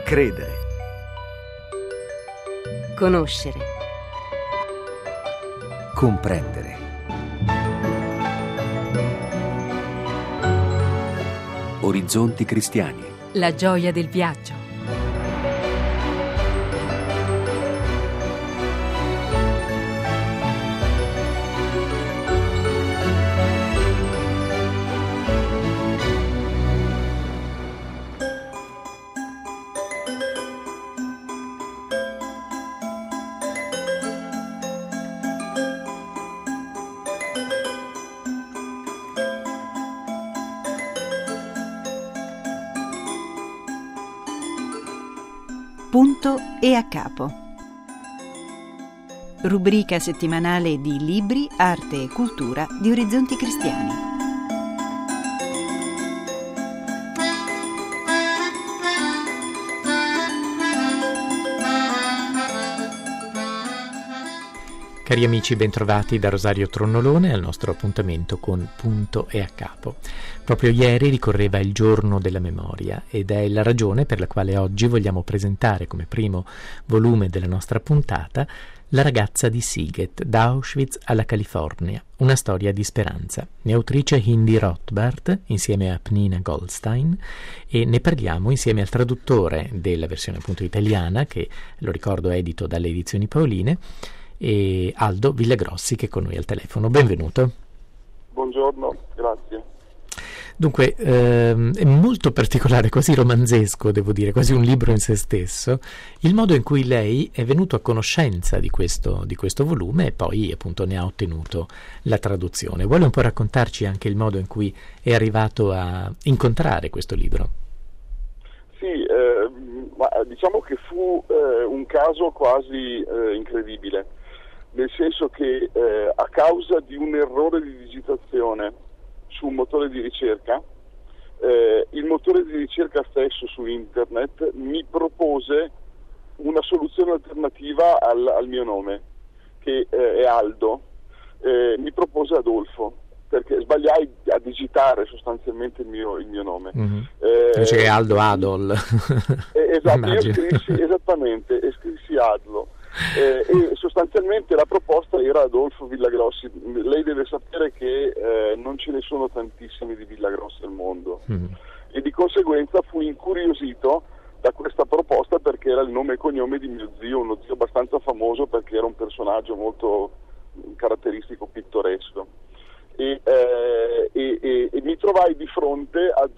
Credere. Conoscere. Comprendere. Orizzonti cristiani. La gioia del viaggio. Punto e a capo. Rubrica settimanale di libri, arte e cultura di Orizzonti Cristiani. Cari amici, bentrovati da Rosario Tronnolone al nostro appuntamento con Punto e a capo. Proprio ieri ricorreva il giorno della memoria ed è la ragione per la quale oggi vogliamo presentare come primo volume della nostra puntata La ragazza di Siget, da Auschwitz alla California, una storia di speranza. Ne è autrice Hindi Rothbard insieme a Pnina Goldstein e ne parliamo insieme al traduttore della versione appunto italiana, che lo ricordo è edito dalle Edizioni Paoline, e Aldo Villagrossi, che è con noi al telefono. Benvenuto. Buongiorno, grazie. Dunque, è molto particolare, quasi romanzesco, devo dire, quasi un libro in se stesso, il modo in cui lei è venuto a conoscenza di questo volume e poi appunto ne ha ottenuto la traduzione. Vuole un po' raccontarci anche il modo in cui è arrivato a incontrare questo libro? Sì, ma diciamo che fu un caso quasi incredibile. Nel senso che a causa di un errore di digitazione su un motore di ricerca, il motore di ricerca stesso su internet mi propose una soluzione alternativa al mio nome, che è Aldo. Mi propose Adolfo, perché sbagliai a digitare sostanzialmente il mio nome. Invece che Aldo Adol. Esatto, io scrissi Adlo. E sostanzialmente la proposta era Adolfo Villagrossi. Lei deve sapere che non ce ne sono tantissimi di Villagrossi al mondo, e di conseguenza fui incuriosito da questa proposta perché era il nome e cognome di mio zio, uno zio abbastanza famoso perché era un personaggio molto caratteristico, pittoresco, e mi trovai di fronte ad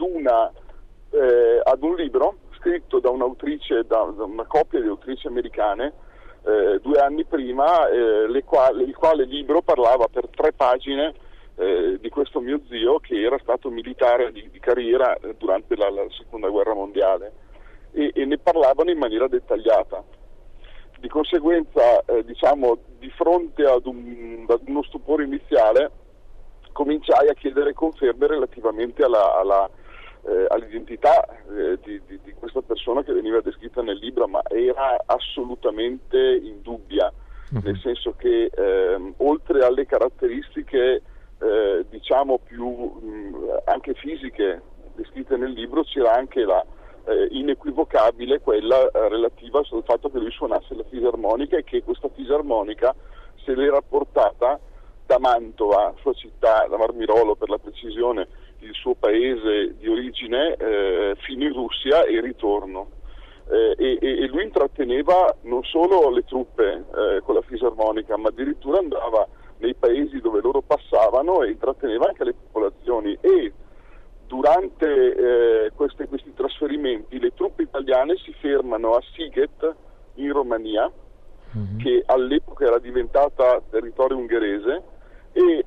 un libro scritto da un'autrice, da una coppia di autrici americane, 2 anni prima, il quale libro parlava per 3 pagine di questo mio zio che era stato militare di carriera durante la seconda guerra mondiale, e ne parlavano in maniera dettagliata. Di conseguenza, di fronte ad uno stupore iniziale, cominciai a chiedere conferme relativamente all'identità di questa persona che veniva descritta nel libro, ma era assolutamente indubbia, nel senso che oltre alle caratteristiche più anche fisiche descritte nel libro, c'era anche la inequivocabile quella relativa al fatto che lui suonasse la fisarmonica e che questa fisarmonica se l'era portata da Mantova, sua città, da Marmirolo per la precisione, il suo paese di origine, fino in Russia e ritorno. E lui intratteneva non solo le truppe con la fisarmonica, ma addirittura andava nei paesi dove loro passavano e intratteneva anche le popolazioni. E durante questi trasferimenti le truppe italiane si fermano a Siget in Romania, che all'epoca era diventata territorio ungherese, e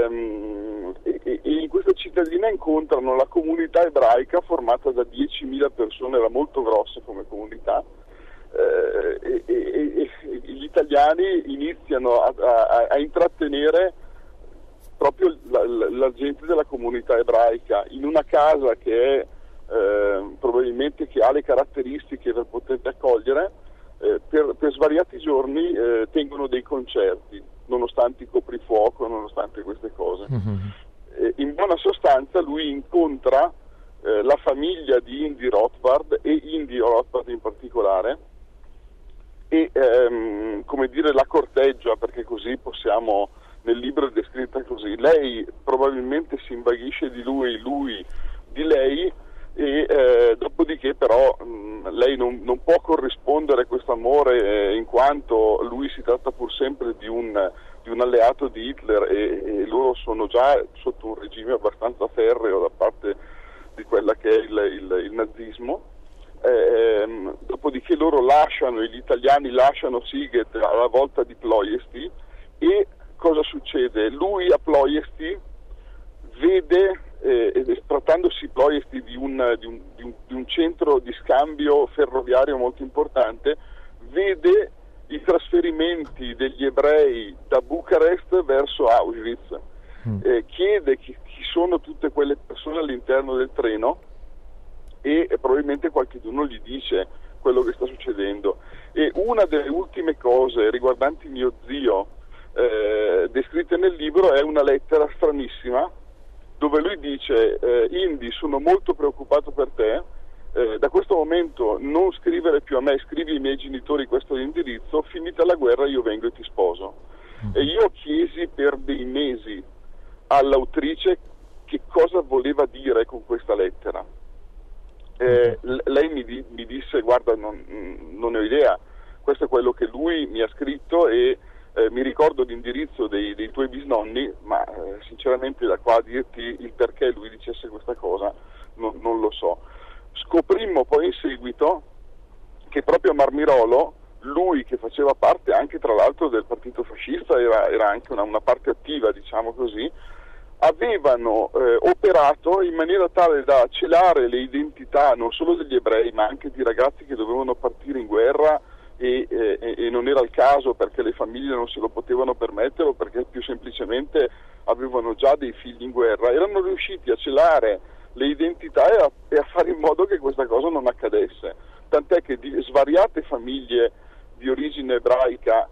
in questa cittadina incontrano la comunità ebraica formata da 10.000 persone, era molto grossa come comunità, e gli italiani iniziano a intrattenere proprio la gente della comunità ebraica in una casa che è probabilmente che ha le caratteristiche per poterli accogliere. Per svariati giorni tengono dei concerti, nonostante il coprifuoco, nonostante queste cose. In buona sostanza lui incontra la famiglia di Indy Rothbard e Indy Rothbard in particolare, e come dire la corteggia, perché così possiamo, nel libro è descritta così, lei probabilmente si invaghisce di lui di lei, e dopodiché però lei non può corrispondere a questo amore, in quanto lui si tratta pur sempre di un alleato di Hitler, e loro sono già sotto un regime abbastanza ferreo da parte di quella che è il nazismo. Dopodiché loro gli italiani lasciano Siget alla volta di Ploiesti, e cosa succede? Lui a Ploiesti vede, trattandosi Ploiesti di un centro di scambio ferroviario molto importante, vede i trasferimenti degli ebrei da Bucarest verso Auschwitz, chiede chi sono tutte quelle persone all'interno del treno, e probabilmente qualcuno gli dice quello che sta succedendo. E una delle ultime cose riguardanti mio zio descritte nel libro è una lettera stranissima dove lui dice: Indy, sono molto preoccupato per te, da questo momento non scrivere più a me, scrivi ai miei genitori questo indirizzo, finita la guerra io vengo e ti sposo. E io chiesi per dei mesi all'autrice che cosa voleva dire con questa lettera. Lei mi disse: guarda, non ne ho idea, questo è quello che lui mi ha scritto, e mi ricordo l'indirizzo dei tuoi bisnonni, ma sinceramente da qua a dirti il perché lui dicesse questa cosa non lo so. Scoprimmo poi in seguito che proprio a Marmirolo, lui che faceva parte anche tra l'altro del partito fascista, era anche una parte attiva, diciamo così, avevano operato in maniera tale da celare le identità non solo degli ebrei ma anche di ragazzi che dovevano partire in guerra e non era il caso perché le famiglie non se lo potevano permettere, o perché più semplicemente avevano già dei figli in guerra. Erano riusciti a celare le identità e a fare in modo che questa cosa non accadesse, tant'è che di svariate famiglie di origine ebraica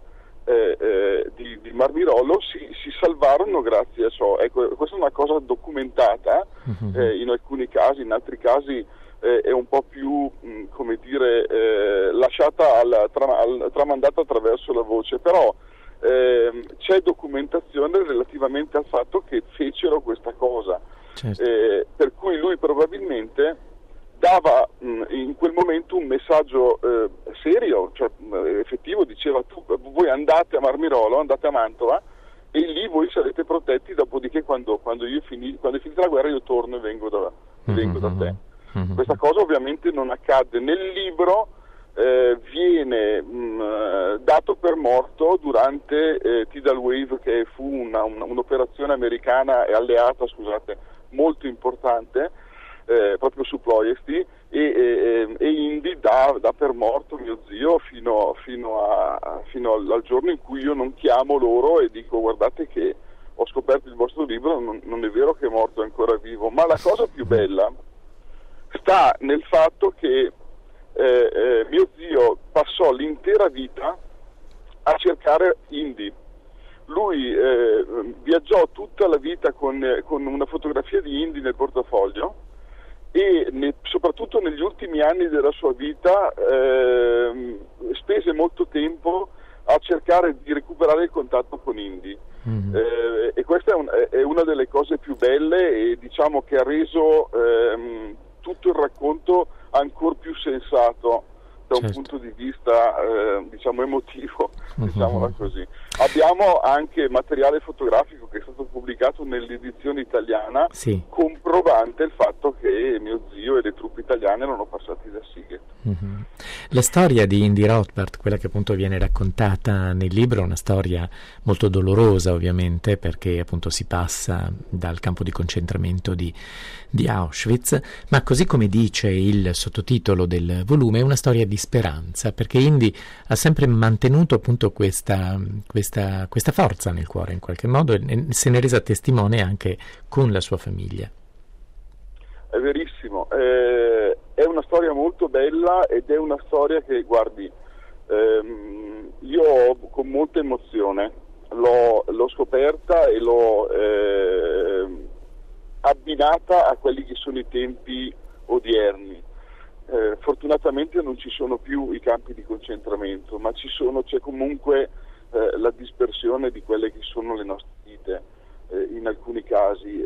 di Marmirolo si salvarono grazie a ciò. Ecco, questa è una cosa documentata in alcuni casi, in altri casi è un po' più come dire lasciata tramandata attraverso la voce, però c'è documentazione relativamente al fatto che fecero questa cosa. Certo. Per cui lui probabilmente dava in quel momento un messaggio serio, cioè effettivo, diceva: voi andate a Marmirolo, andate a Mantova, e lì voi sarete protetti, dopodiché quando è finita la guerra io torno e vengo da te. Questa cosa ovviamente non accadde. Nel libro viene dato per morto durante Tidal Wave, che fu un'operazione americana e alleata, molto importante, proprio su Ploiesti, e Indy dà per morto mio zio fino al giorno in cui io non chiamo loro e dico: guardate che ho scoperto il vostro libro, non è vero che è morto, è ancora vivo. Ma la cosa più bella sta nel fatto che mio zio passò l'intera vita a cercare Indy. Lui viaggiò tutta la vita con una fotografia di Indy nel portafoglio, e soprattutto negli ultimi anni della sua vita spese molto tempo a cercare di recuperare il contatto con Indy. E questa è una delle cose più belle, e diciamo che ha reso tutto il racconto ancora più sensato da un punto di vista diciamo emotivo, diciamola così. Abbiamo anche materiale fotografico che è stato pubblicato nell'edizione italiana, comprovante il fatto che mio zio e le truppe italiane erano passati da Siget. La storia di Indy Rothbard, quella che appunto viene raccontata nel libro, è una storia molto dolorosa ovviamente, perché appunto si passa dal campo di concentramento di Auschwitz, ma così come dice il sottotitolo del volume è una storia di speranza, perché Indy ha sempre mantenuto appunto questa forza nel cuore in qualche modo, e se ne è resa testimone anche con la sua famiglia. È verissimo, è una storia molto bella, ed è una storia che, guardi, io con molta emozione l'ho scoperta e abbinata a quelli che sono i tempi odierni. Fortunatamente non ci sono più i campi di concentramento, ma c'è comunque la dispersione di quelle che sono le nostre vite in alcuni casi.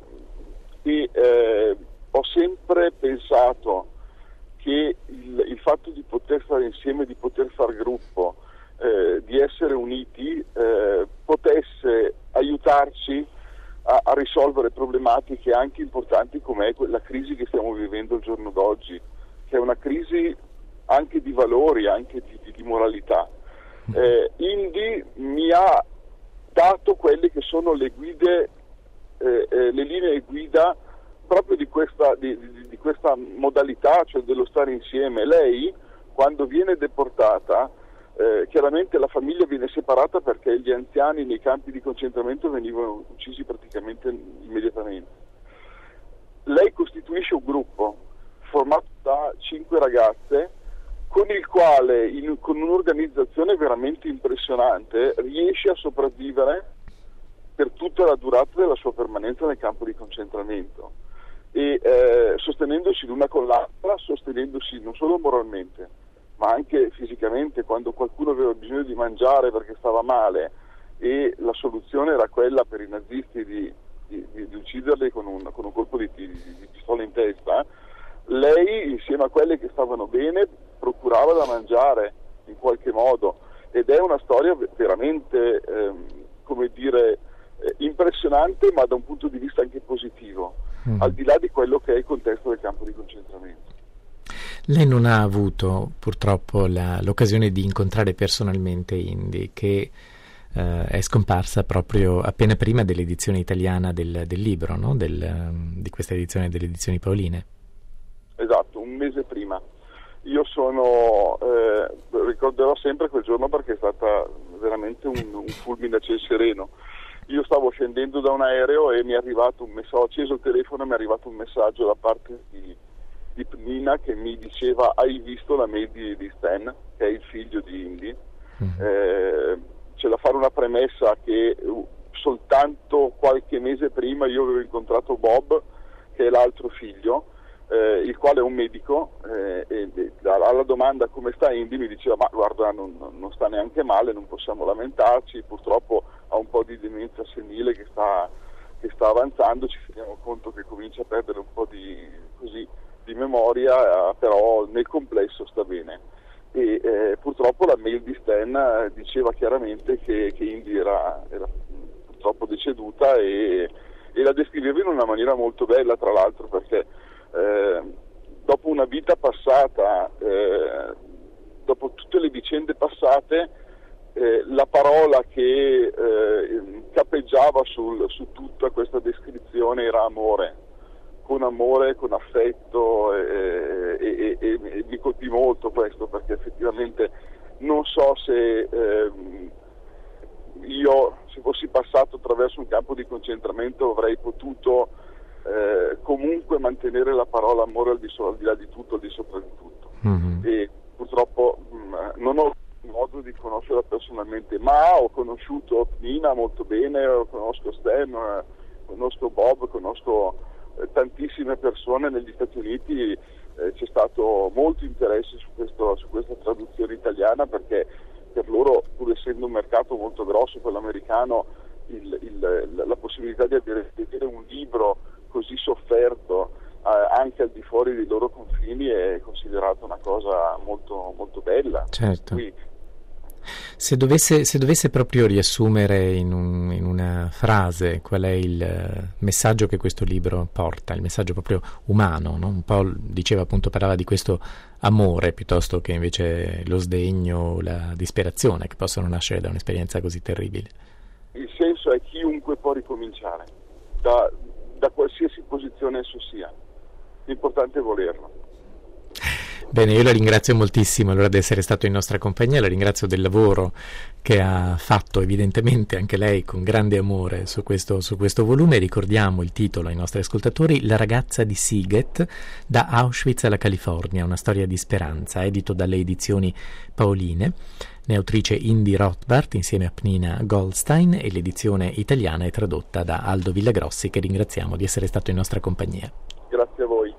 Ho sempre pensato che il fatto di poter stare insieme, di poter far gruppo, di essere uniti, potesse aiutarci a risolvere problematiche anche importanti come la crisi che stiamo vivendo il giorno d'oggi, che è una crisi anche di valori, anche di moralità. Indy mi ha dato quelle che sono le guide, le linee guida proprio di questa modalità, cioè dello stare insieme. Lei, quando viene deportata, chiaramente la famiglia viene separata perché gli anziani nei campi di concentramento venivano uccisi praticamente immediatamente. Lei costituisce un gruppo formato da 5 ragazze con il quale, con un'organizzazione veramente impressionante, riesce a sopravvivere per tutta la durata della sua permanenza nel campo di concentramento, e sostenendosi l'una con l'altra, sostenendosi non solo moralmente ma anche fisicamente. Quando qualcuno aveva bisogno di mangiare perché stava male e la soluzione era quella per i nazisti di ucciderli con un colpo di pistola in testa, lei, insieme a quelle che stavano bene, procurava da mangiare in qualche modo, ed è una storia veramente impressionante, ma da un punto di vista anche positivo, al di là di quello che è il contesto del campo di concentramento. Lei non ha avuto purtroppo l'occasione di incontrare personalmente Indy, che è scomparsa proprio appena prima dell'edizione italiana del libro, no? Di questa edizione delle edizioni Paoline. Esatto, un mese prima. Io ricorderò sempre quel giorno perché è stata veramente un fulmine a ciel sereno. Io stavo scendendo da un aereo e mi è arrivato un messaggio, ho acceso il telefono e mi è arrivato un messaggio da parte di Nina che mi diceva: hai visto la mail di Stan, che è il figlio di Indy? C'è da fare una premessa che soltanto qualche mese prima io avevo incontrato Bob, che è l'altro figlio, il quale è un medico, e alla domanda come sta Indy mi diceva: ma guarda, non sta neanche male, non possiamo lamentarci, purtroppo ha un po' di demenza senile che sta avanzando, ci rendiamo conto che comincia a perdere un po' di memoria, però nel complesso sta bene. E purtroppo la mail di Stan diceva chiaramente che Indy era purtroppo deceduta, e la descriveva in una maniera molto bella, tra l'altro, perché dopo una vita passata, dopo tutte le vicende passate, la parola che cappeggiava su tutta questa descrizione era amore, con affetto, e mi colpì molto questo, perché effettivamente non so se io, se fossi passato attraverso un campo di concentramento, avrei potuto comunque mantenere la parola amore al di là di tutto, al di sopra di tutto. E purtroppo non ho modo di conoscerla personalmente, ma ho conosciuto Nina molto bene, conosco Stan, conosco Bob, conosco tantissime persone negli Stati Uniti. C'è stato molto interesse su questa traduzione italiana, perché per loro, pur essendo un mercato molto grosso, quello americano, la possibilità di vedere un libro così sofferto anche al di fuori dei loro confini è considerata una cosa molto, molto bella. Certo. Se dovesse proprio riassumere in una frase qual è il messaggio che questo libro porta, il messaggio proprio umano, no? Un po' parlava di questo amore piuttosto che invece lo sdegno, la disperazione che possono nascere da un'esperienza così terribile. Il senso è: chiunque può ricominciare, da qualsiasi posizione esso sia, l'importante è volerlo. Bene, io la ringrazio moltissimo allora di essere stato in nostra compagnia, la ringrazio del lavoro che ha fatto evidentemente anche lei con grande amore su questo volume. Ricordiamo il titolo ai nostri ascoltatori: La ragazza di Siget, da Auschwitz alla California, una storia di speranza, edito dalle edizioni Paoline. ne è autrice Indy Rothbard insieme a Pnina Goldstein, e l'edizione italiana è tradotta da Aldo Villagrossi, che ringraziamo di essere stato in nostra compagnia. Grazie a voi.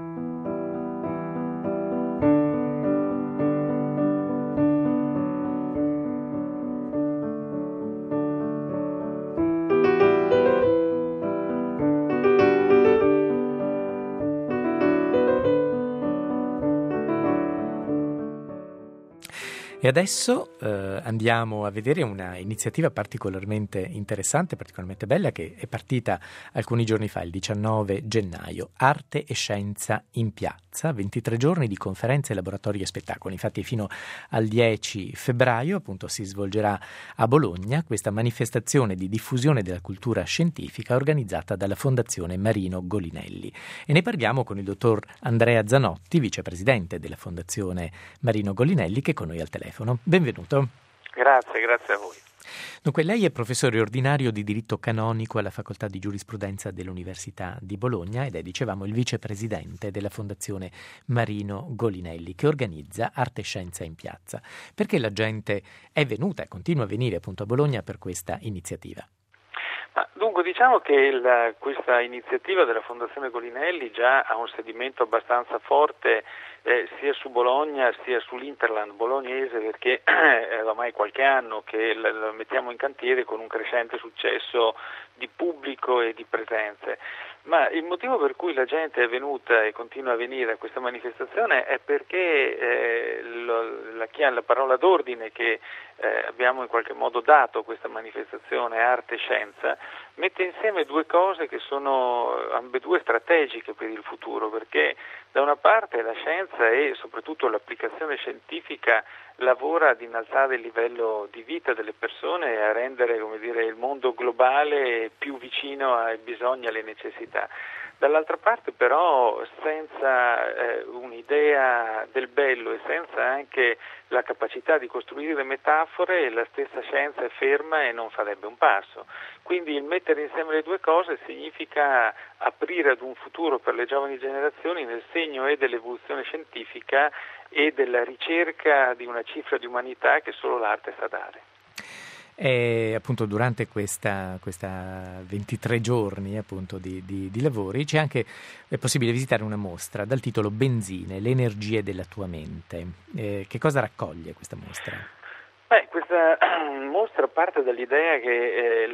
E adesso andiamo a vedere una iniziativa particolarmente interessante, particolarmente bella, che è partita alcuni giorni fa, il 19 gennaio. Arte e Scienza in Piazza, 23 giorni di conferenze, laboratori e spettacoli. Infatti fino al 10 febbraio appunto si svolgerà a Bologna questa manifestazione di diffusione della cultura scientifica organizzata dalla Fondazione Marino Golinelli. E ne parliamo con il dottor Andrea Zanotti, vicepresidente della Fondazione Marino Golinelli, che è con noi al telefono. Benvenuto. Grazie a voi. Dunque, lei è professore ordinario di diritto canonico alla Facoltà di Giurisprudenza dell'Università di Bologna ed è, dicevamo, il vicepresidente della Fondazione Marino Golinelli, che organizza Arte e Scienza in Piazza. Perché la gente è venuta e continua a venire appunto a Bologna per questa iniziativa? Dunque, diciamo che questa iniziativa della Fondazione Golinelli già ha un sedimento abbastanza forte sia su Bologna sia sull'Interland bolognese, perché è ormai qualche anno che la mettiamo in cantiere con un crescente successo di pubblico e di presenze. Ma il motivo per cui la gente è venuta e continua a venire a questa manifestazione è perché la parola d'ordine che abbiamo in qualche modo dato a questa manifestazione, arte e scienza, mette insieme due cose che sono ambedue strategiche per il futuro, perché da una parte la scienza e soprattutto l'applicazione scientifica lavora ad innalzare il livello di vita delle persone e a rendere, il mondo globale più vicino ai bisogni e alle necessità. Dall'altra parte però senza un'idea del bello e senza anche la capacità di costruire metafore, la stessa scienza è ferma e non farebbe un passo. Quindi il mettere insieme le due cose significa aprire ad un futuro per le giovani generazioni nel segno e dell'evoluzione scientifica e della ricerca di una cifra di umanità che solo l'arte sa dare. E appunto durante questa 23 giorni appunto di lavori è possibile visitare una mostra dal titolo Benzine, le energie della tua mente. Che cosa raccoglie questa mostra? Questa mostra parte dall'idea che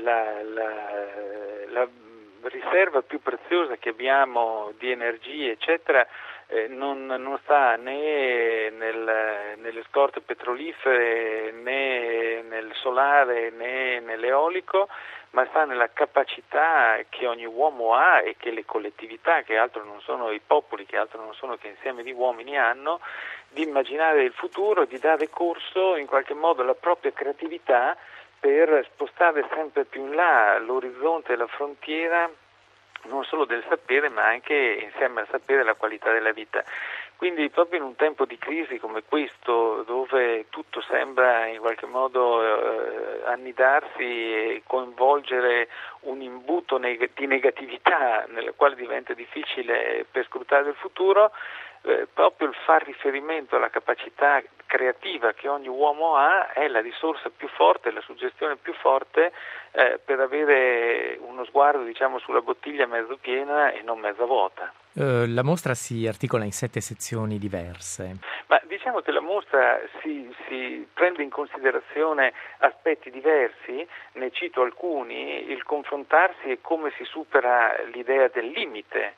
la riserva più preziosa che abbiamo di energie eccetera non sta né nelle scorte petrolifere né nel solare né nell'eolico, ma sta nella capacità che ogni uomo ha e che le collettività, che altro non sono i popoli, che altro non sono che insieme di uomini, hanno di immaginare il futuro, di dare corso in qualche modo alla propria creatività per spostare sempre più in là l'orizzonte e la frontiera non solo del sapere, ma anche insieme al sapere la qualità della vita. Quindi proprio in un tempo di crisi come questo, dove tutto sembra in qualche modo annidarsi e coinvolgere un imbuto di negatività nella quale diventa difficile perscrutare il futuro, proprio il far riferimento alla capacità creativa che ogni uomo ha è la risorsa più forte, la suggestione più forte per avere uno sguardo sulla bottiglia mezzo piena e non mezza vuota. La mostra si articola in 7 sezioni diverse. Ma diciamo che la mostra si prende in considerazione aspetti diversi, ne cito alcuni: il confrontarsi e come si supera l'idea del limite,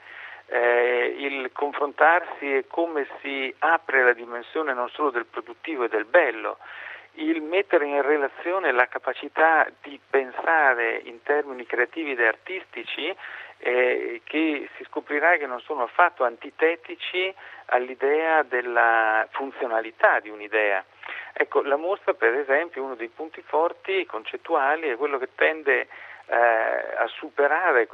il confrontarsi e come si apre la dimensione non solo del produttivo e del bello, il mettere in relazione la capacità di pensare in termini creativi ed artistici che si scoprirà che non sono affatto antitetici all'idea della funzionalità di un'idea. Ecco, la mostra per esempio, uno dei punti forti concettuali è quello che tende a superare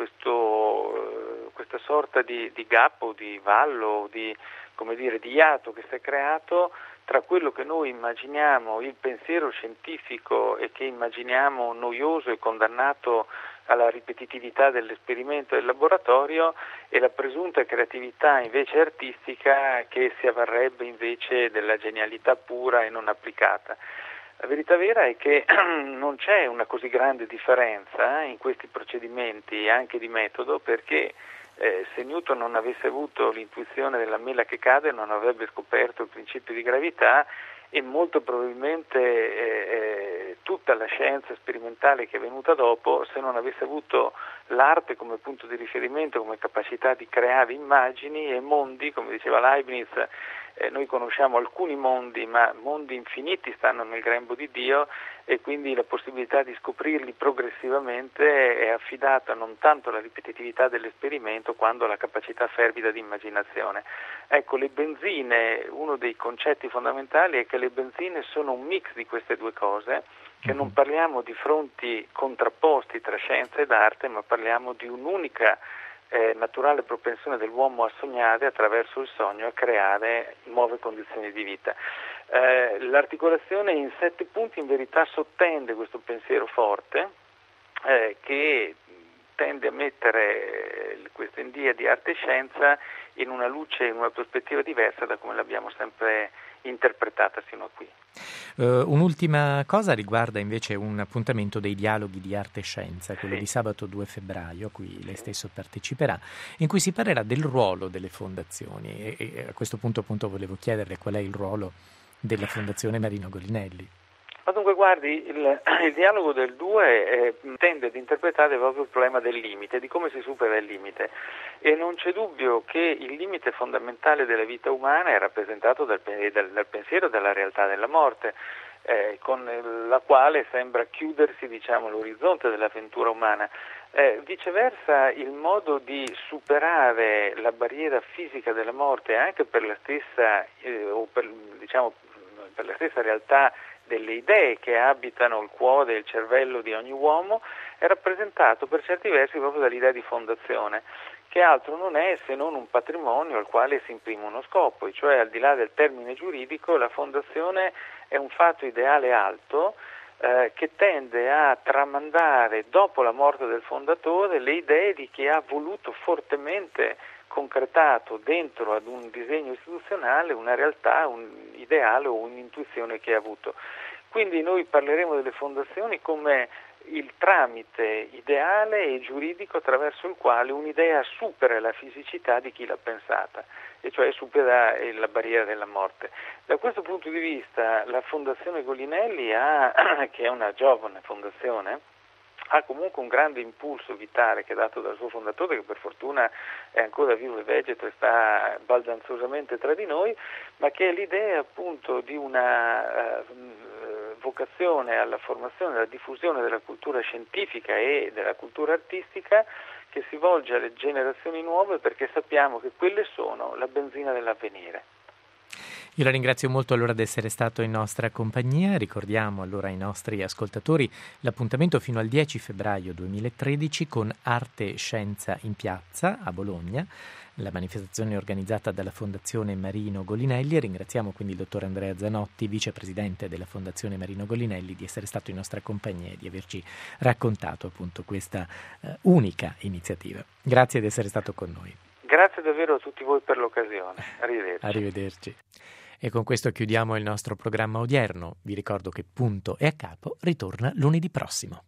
questa sorta di gap o di vallo, di iato che si è creato tra quello che noi immaginiamo il pensiero scientifico e che immaginiamo noioso e condannato alla ripetitività dell'esperimento del laboratorio e la presunta creatività invece artistica che si avvarrebbe invece della genialità pura e non applicata. La verità vera è che non c'è una così grande differenza in questi procedimenti anche di metodo, perché se Newton non avesse avuto l'intuizione della mela che cade non avrebbe scoperto il principio di gravità, e molto probabilmente tutta la scienza sperimentale che è venuta dopo, se non avesse avuto l'arte come punto di riferimento, come capacità di creare immagini e mondi, come diceva Leibniz, noi conosciamo alcuni mondi, ma mondi infiniti stanno nel grembo di Dio, e quindi la possibilità di scoprirli progressivamente è affidata non tanto alla ripetitività dell'esperimento quanto alla capacità fervida di immaginazione. Ecco, le benzine, uno dei concetti fondamentali è che le benzine sono un mix di queste due cose, che non parliamo di fronti contrapposti tra scienza ed arte, ma parliamo di un'unica naturale propensione dell'uomo a sognare, attraverso il sogno a creare nuove condizioni di vita. L'articolazione in 7 punti in verità sottende questo pensiero forte che tende a mettere questa india di arte e scienza in una luce, in una prospettiva diversa da come l'abbiamo sempre interpretata fino a qui. Un'ultima cosa riguarda invece un appuntamento dei dialoghi di arte e scienza, quello di sabato 2 febbraio, a cui lei stesso parteciperà, in cui si parlerà del ruolo delle fondazioni, e a questo punto appunto volevo chiederle qual è il ruolo della Fondazione Marino Golinelli. Ma dunque guardi, il dialogo del 2 tende ad interpretare proprio il problema del limite, di come si supera il limite, e non c'è dubbio che il limite fondamentale della vita umana è rappresentato dal pensiero della realtà della morte, con la quale sembra chiudersi, l'orizzonte dell'avventura umana. Viceversa, il modo di superare la barriera fisica della morte anche per la stessa per la stessa realtà delle idee che abitano il cuore e il cervello di ogni uomo, è rappresentato per certi versi proprio dall'idea di fondazione, che altro non è se non un patrimonio al quale si imprime uno scopo, e cioè al di là del termine giuridico la fondazione è un fatto ideale alto che tende a tramandare dopo la morte del fondatore le idee di chi ha voluto fortemente concretato dentro ad un disegno istituzionale una realtà, un ideale o un'intuizione che ha avuto. Quindi noi parleremo delle fondazioni come il tramite ideale e giuridico attraverso il quale un'idea supera la fisicità di chi l'ha pensata, e cioè supera la barriera della morte. Da questo punto di vista la Fondazione Golinelli che è una giovane fondazione, ha comunque un grande impulso vitale che è dato dal suo fondatore, che per fortuna è ancora vivo e vegeto e sta baldanzosamente tra di noi, ma che è l'idea appunto di una vocazione alla formazione e alla diffusione della cultura scientifica e della cultura artistica, che si volge alle generazioni nuove, perché sappiamo che quelle sono la benzina dell'avvenire. Io la ringrazio molto allora di essere stato in nostra compagnia. Ricordiamo allora ai nostri ascoltatori l'appuntamento fino al 10 febbraio 2013 con Arte e Scienza in Piazza a Bologna, la manifestazione organizzata dalla Fondazione Marino Golinelli, e ringraziamo quindi il dottor Andrea Zanotti, vicepresidente della Fondazione Marino Golinelli, di essere stato in nostra compagnia e di averci raccontato appunto questa unica iniziativa. Grazie di essere stato con noi. Grazie davvero a tutti voi per l'occasione. Arrivederci. Arrivederci. E con questo chiudiamo il nostro programma odierno. Vi ricordo che Punto e a Capo ritorna lunedì prossimo.